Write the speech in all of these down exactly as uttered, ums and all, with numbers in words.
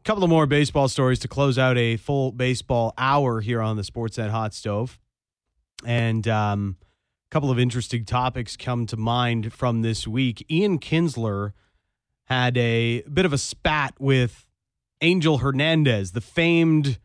couple of more baseball stories to close out a full baseball hour here on the Sportsnet Hot Stove. And um, a couple of interesting topics come to mind from this week. Ian Kinsler had a bit of a spat with Angel Hernandez, the famed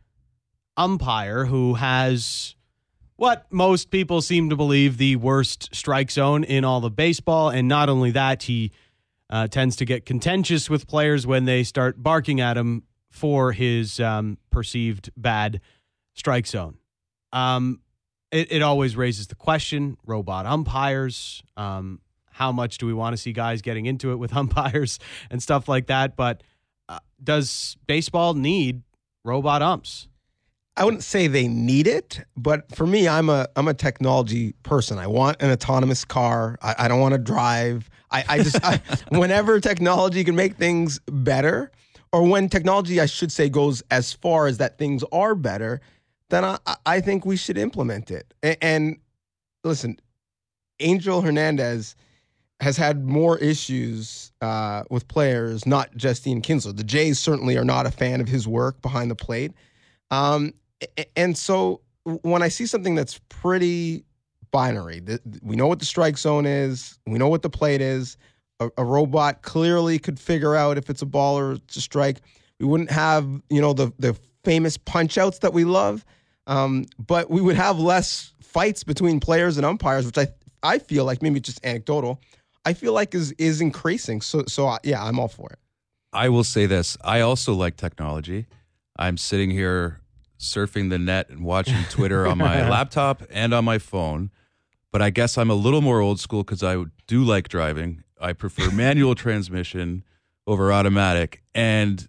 umpire who has what most people seem to believe the worst strike zone in all of baseball. And not only that, he uh, tends to get contentious with players when they start barking at him for his um, perceived bad strike zone. Um, it, it always raises the question, robot umpires, um, how much do we want to see guys getting into it with umpires and stuff like that? But uh, does baseball need robot umps? I wouldn't say they need it, but for me, I'm a I'm a technology person. I want an autonomous car. I, I don't want to drive. I, I just I, whenever technology can make things better, or when technology, I should say, goes as far as that things are better, then I, I think we should implement it. And, and listen, Angel Hernandez has had more issues uh, with players, not just Ian Kinsler. The Jays certainly are not a fan of his work behind the plate. Um, and so when I see something that's pretty binary, we know what the strike zone is, we know what the plate is, a, a robot clearly could figure out if it's a ball or it's a strike. We wouldn't have, you know, the, the famous punch outs that we love, um, but we would have less fights between players and umpires, which I I feel like, maybe just anecdotal, I feel like is is increasing. So, so I, yeah, I'm all for it. I will say this. I also like technology. I'm sitting here surfing the net and watching Twitter on my laptop and on my phone. But I guess I'm a little more old school because I do like driving. I prefer manual transmission over automatic. And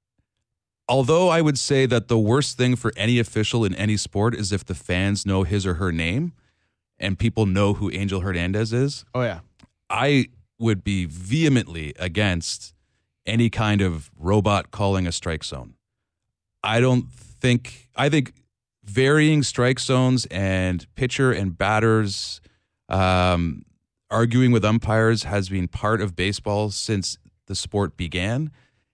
although I would say that the worst thing for any official in any sport is if the fans know his or her name and people know who Angel Hernandez is. Oh, yeah. I would be vehemently against any kind of robot calling a strike zone. I don't think, I think varying strike zones and pitcher and batters um, arguing with umpires has been part of baseball since the sport began.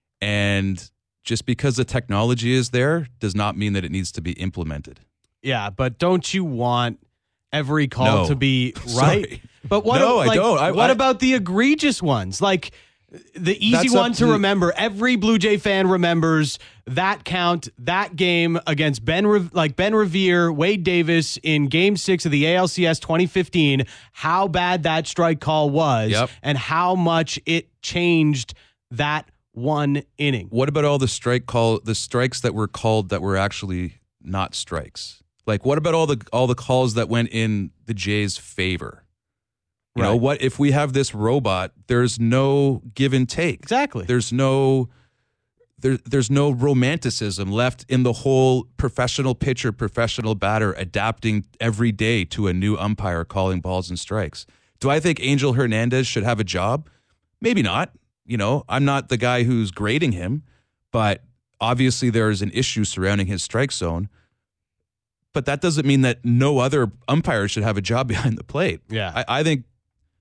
And just because the technology is there does not mean that it needs to be implemented. Yeah, but don't you want every call No. to be right? Sorry. But what, No, like, I don't. I, what I, about the egregious ones? Like the easy That's one up to to- remember. Every Blue Jay fan remembers that count, that game against Ben, Re- like Ben Revere, Wade Davis in Game Six of the A L C S twenty fifteen. How bad that strike call was, Yep. and how much it changed that one inning. What about all the strike call, the strikes that were called that were actually not strikes? Like, what about all the all the calls that went in the Jays' favor? You know, Right. what if we have this robot? There's no give and take. Exactly. There's no there, there's no romanticism left in the whole professional pitcher, professional batter adapting every day to a new umpire calling balls and strikes. Do I think Angel Hernandez should have a job? Maybe not. You know, I'm not the guy who's grading him, but obviously there is an issue surrounding his strike zone. But that doesn't mean that no other umpire should have a job behind the plate. Yeah. I, I think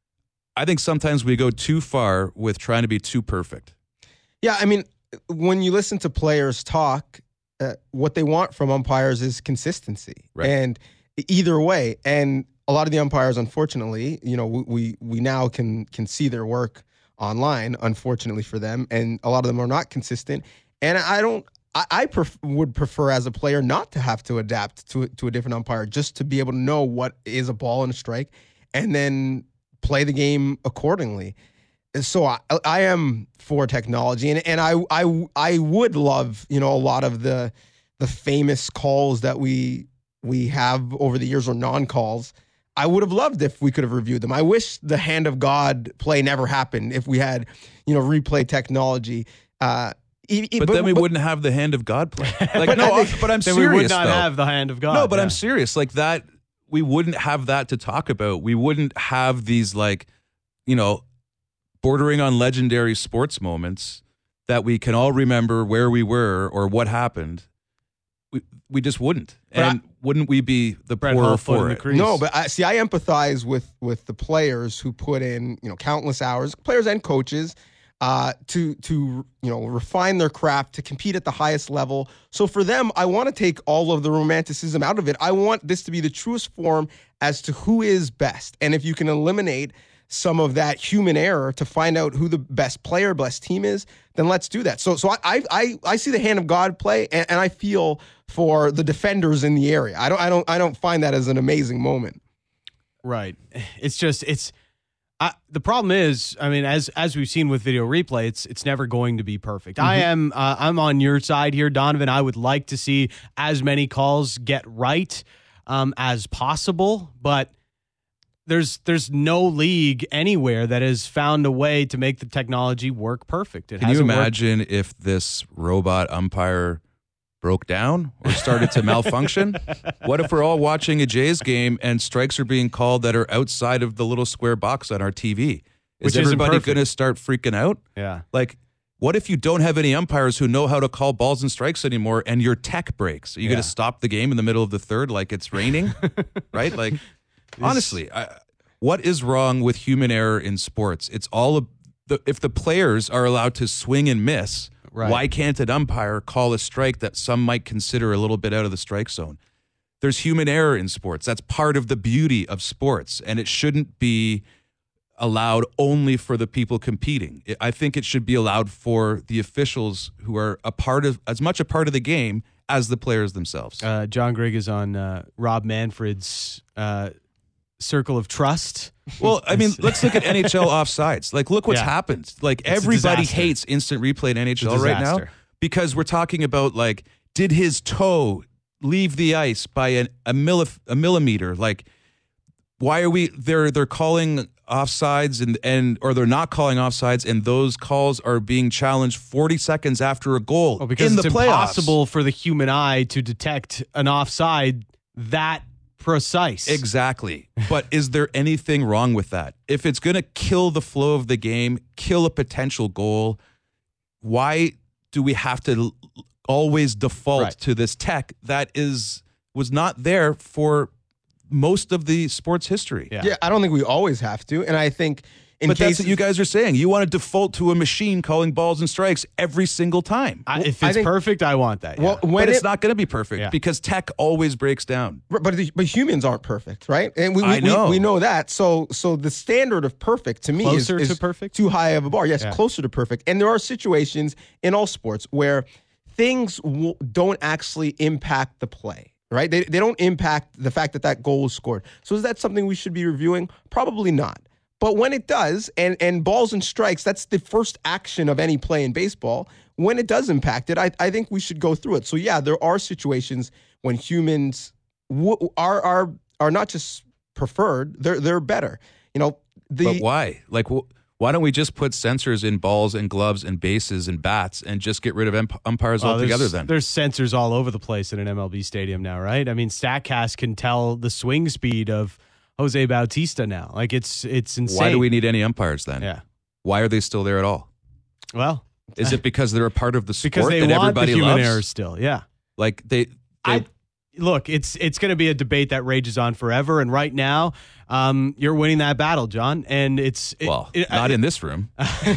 I think sometimes we go too far with trying to be too perfect. Yeah, I mean, when you listen to players talk, uh, what they want from umpires is consistency, Right. and either way. And a lot of the umpires, unfortunately, you know, we we now can can see their work online. Unfortunately for them, and a lot of them are not consistent. And I don't. I, I pref- would prefer as a player not to have to adapt to to a different umpire, just to be able to know what is a ball and a strike, and then play the game accordingly. So I, I am for technology, and, and I, I I would love, you know, a lot of the the famous calls that we we have over the years, or non-calls. I would have loved if we could have reviewed them. I wish the hand of God play never happened if we had, you know, replay technology. Uh, e- e- But, then we wouldn't have the hand of God play. Like, But no, I think- but I'm Then serious. we would not though. have the hand of God. No, but yeah. I'm serious. Like that, we wouldn't have that to talk about. We wouldn't have these, like, you know, bordering on legendary sports moments that we can all remember where we were or what happened. We we just wouldn't. But And wouldn't we be the Brett poorer Hall foot in for the it? crease. No, but I, see, I empathize with with the players who put in, you know, countless hours, players and coaches, uh, to to you know refine their craft, to compete at the highest level. So for them, I want to take all of the romanticism out of it. I want this to be the truest form as to who is best. And if you can eliminate some of that human error to find out who the best player, best team is, then let's do that. So so I I I see the hand of God play, and, and I feel for the defenders in the area. I don't I don't I don't find that as an amazing moment. Right. It's just it's I, the problem is, I mean, as as we've seen with video replay, it's it's never going to be perfect. Mm-hmm. I am uh, I'm on your side here, Donovan. I would like to see as many calls get right um, as possible, but there's there's no league anywhere that has found a way to make the technology work perfect. It Can you hasn't imagine worked. if this robot umpire broke down or started to malfunction? What if we're all watching a Jays game and strikes are being called that are outside of the little square box on our T V? Is Which isn't everybody perfect. going to start freaking out? Yeah. Like, what if you don't have any umpires who know how to call balls and strikes anymore and your tech breaks? Are you Yeah. going to stop the game in the middle of the third like it's raining? Right? Like, honestly, I, what is wrong with human error in sports? It's all of the, if the players are allowed to swing and miss, Right. why can't an umpire call a strike that some might consider a little bit out of the strike zone? There's human error in sports. That's part of the beauty of sports, and it shouldn't be allowed only for the people competing. I think it should be allowed for the officials who are a part of, as much a part of the game as the players themselves. Uh, John Grigg is on uh, Rob Manfred's uh, Circle of Trust. Well, I mean, let's look at N H L offsides. Like, look what's Yeah. happened. Like, It's a everybody disaster. hates instant replay in N H L It's a right now disaster. because we're talking about, like, did his toe leave the ice by an, a, millif- a millimeter? Like, why are we? They're they're calling offsides and and or they're not calling offsides, and those calls are being challenged forty seconds after a goal Well, because in it's the playoffs. impossible for the human eye to detect an offside that precise. Exactly. But is there anything wrong with that? If it's going to kill the flow of the game, kill a potential goal, why do we have to l- always default Right. to this tech that is was not there for most of the sports history? Yeah. Yeah, I don't think we always have to, and I think in But case that's what you guys are saying. You want to default to a machine calling balls and strikes every single time. I, if I it's think- perfect, I want that. well, yeah. when but it's it- not going to be perfect Yeah. because tech always breaks down. But the, but humans aren't perfect, right? And we, we, I know. we, we know that. So so the standard of perfect to me is, Closer is to perfect? too high of a bar. Yes, Yeah. closer to perfect. And there are situations in all sports where things w- don't actually impact the play, right? They they don't impact the fact that that goal was scored. So is that something we should be reviewing? Probably not. But when it does, and and balls and strikes, that's the first action of any play in baseball. When it does impact it, I, I think we should go through it. So yeah, there are situations when humans w- are are are not just preferred; they're they're better. You know, the But why? Like, wh- why don't we just put sensors in balls and gloves and bases and bats and just get rid of ump- umpires Oh, altogether there's, then? there's sensors all over the place in an M L B stadium now, right? I mean, StatCast can tell the swing speed of Jose Bautista now. Like, it's it's insane. Why do we need any umpires then? Yeah. Why are they still there at all? Well, Is it because they're a part of the sport because they that want everybody the human loves? errors still. Yeah. Like they, they I look, it's it's going to be a debate that rages on forever, and right now, um, you're winning that battle, John. And it's it- well, it- not in this room.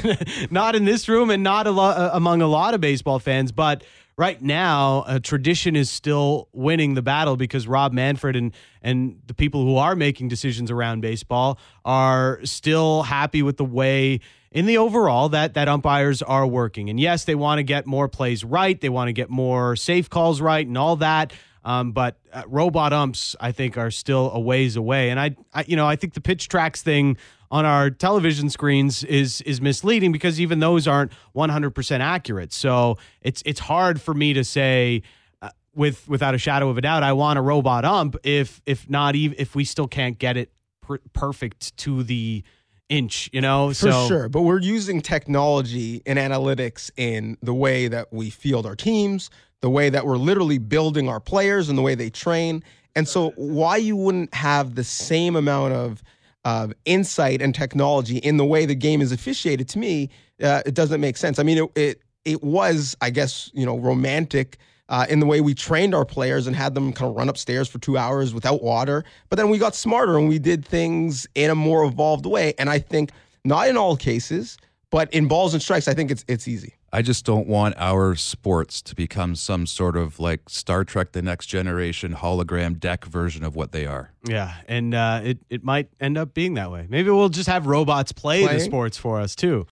not in this room, and not a lot uh, among a lot of baseball fans, but right now, uh, tradition is still winning the battle because Rob Manfred and and the people who are making decisions around baseball are still happy with the way, in the overall, that that umpires are working. And yes, they want to get more plays right, they want to get more safe calls right, and all that. Um, but uh, robot umps, I think, are still a ways away. And I, I, you know, I think the pitch tracks thing on our television screens is is misleading because even those aren't one hundred percent accurate. So it's it's hard for me to say uh, with without a shadow of a doubt I want a robot ump if if not even if we still can't get it per- perfect to the inch, you know. For so sure, but we're using technology and analytics in the way that we field our teams, the way that we're literally building our players, and the way they train. And so, why you wouldn't have the same amount of of insight and technology in the way the game is officiated? To me, uh, it doesn't make sense. I mean, it it, it was, I guess, you know, romantic. Uh, in the way we trained our players and had them kind of run upstairs for two hours without water. But then we got smarter and we did things in a more evolved way. And I think not in all cases, But in balls and strikes, I think it's it's easy. I just don't want our sports to become some sort of like Star Trek The Next Generation hologram deck version of what they are. Yeah, and uh, it, it might end up being that way. Maybe we'll just have robots play Playing? the sports for us, too.